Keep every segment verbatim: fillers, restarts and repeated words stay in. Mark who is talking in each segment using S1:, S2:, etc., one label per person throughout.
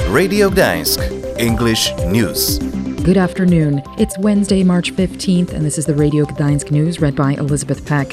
S1: Radio Gdańsk, English News.
S2: Good afternoon. It's Wednesday, March fifteenth, and this is the Radio Gdańsk News read by Elizabeth Peck.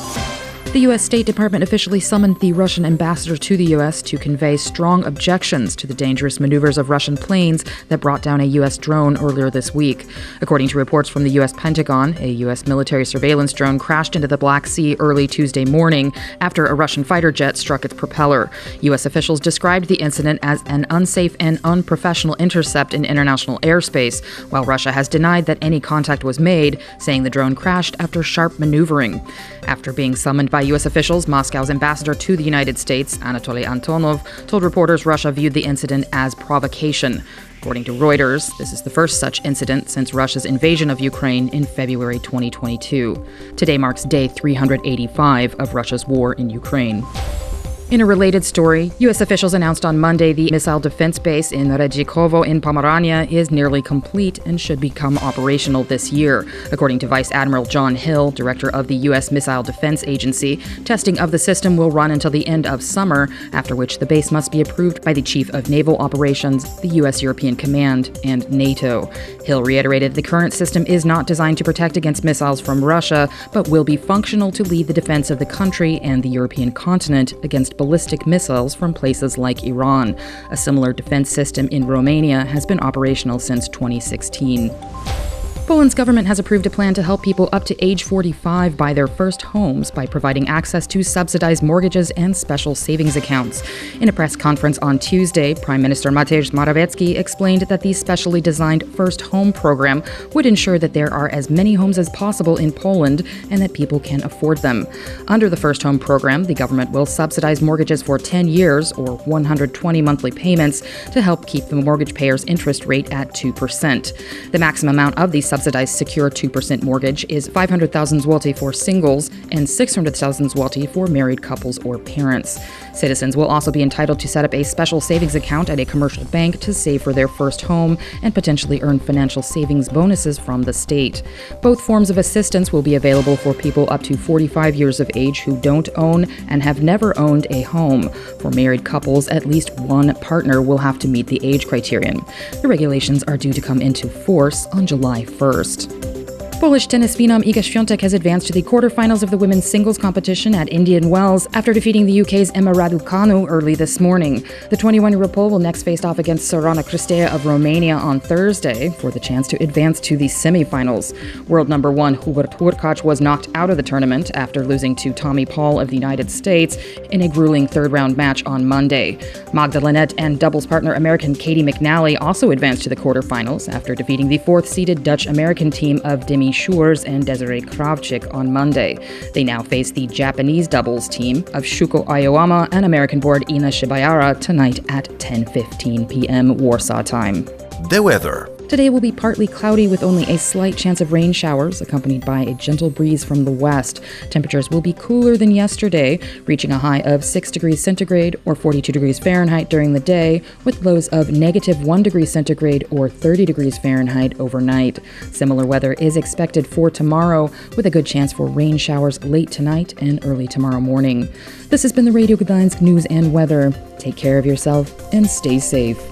S2: The U S State Department officially summoned the Russian ambassador to the U S to convey strong objections to the dangerous maneuvers of Russian planes that brought down a U S drone earlier this week. According to reports from the U S Pentagon, a U S military surveillance drone crashed into the Black Sea early Tuesday morning after a Russian fighter jet struck its propeller. U S officials described the incident as an unsafe and unprofessional intercept in international airspace, while Russia has denied that any contact was made, saying the drone crashed after sharp maneuvering. After being summoned by U S officials, Moscow's ambassador to the United States, Anatoly Antonov, told reporters Russia viewed the incident as provocation. According to Reuters, this is the first such incident since Russia's invasion of Ukraine in February twenty twenty-two. Today marks day three hundred eighty-five of Russia's war in Ukraine. In a related story, U S officials announced on Monday the missile defense base in Redzikovo in Pomerania is nearly complete and should become operational this year. According to Vice Admiral John Hill, director of the U S Missile Defense Agency, testing of the system will run until the end of summer, after which the base must be approved by the Chief of Naval Operations, the U S European Command, and NATO. Hill reiterated the current system is not designed to protect against missiles from Russia, but will be functional to lead the defense of the country and the European continent against ballistic missiles from places like Iran. A similar defense system in Romania has been operational since twenty sixteen. Poland's government has approved a plan to help people up to age forty-five buy their first homes by providing access to subsidized mortgages and special savings accounts. In a press conference on Tuesday, Prime Minister Mateusz Morawiecki explained that the specially designed First Home program would ensure that there are as many homes as possible in Poland and that people can afford them. Under the First Home program, the government will subsidize mortgages for ten years or one hundred twenty monthly payments to help keep the mortgage payer's interest rate at two percent. The maximum amount of these subsidized secure two percent mortgage is five hundred thousand zloty for singles and six hundred thousand zloty for married couples or parents. Citizens will also be entitled to set up a special savings account at a commercial bank to save for their first home and potentially earn financial savings bonuses from the state. Both forms of assistance will be available for people up to forty-five years of age who don't own and have never owned a home. For married couples, at least one partner will have to meet the age criterion. The regulations are due to come into force on July first. Polish tennis phenom Iga Świątek has advanced to the quarterfinals of the women's singles competition at Indian Wells after defeating the U K's Emma Raducanu early this morning. The twenty-one-year-old Pole will next face off against Sorana Cristea of Romania on Thursday for the chance to advance to the semifinals. World number one Hubert Hurkacz was knocked out of the tournament after losing to Tommy Paul of the United States in a grueling third-round match on Monday. Magda Linette and doubles partner American Katie McNally also advanced to the quarterfinals after defeating the fourth-seeded Dutch-American team of Demi Shures and Desiree Kravchik on Monday. They now face the Japanese doubles team of Shuko Aoyama and American-born Ina Shibayara tonight at ten fifteen p.m. Warsaw time.
S1: The weather.
S2: Today will be partly cloudy with only a slight chance of rain showers, accompanied by a gentle breeze from the west. Temperatures will be cooler than yesterday, reaching a high of six degrees centigrade or forty-two degrees Fahrenheit during the day, with lows of negative one degree centigrade or thirty degrees Fahrenheit overnight. Similar weather is expected for tomorrow, with a good chance for rain showers late tonight and early tomorrow morning. This has been the Radio Gdańsk News and Weather. Take care of yourself and stay safe.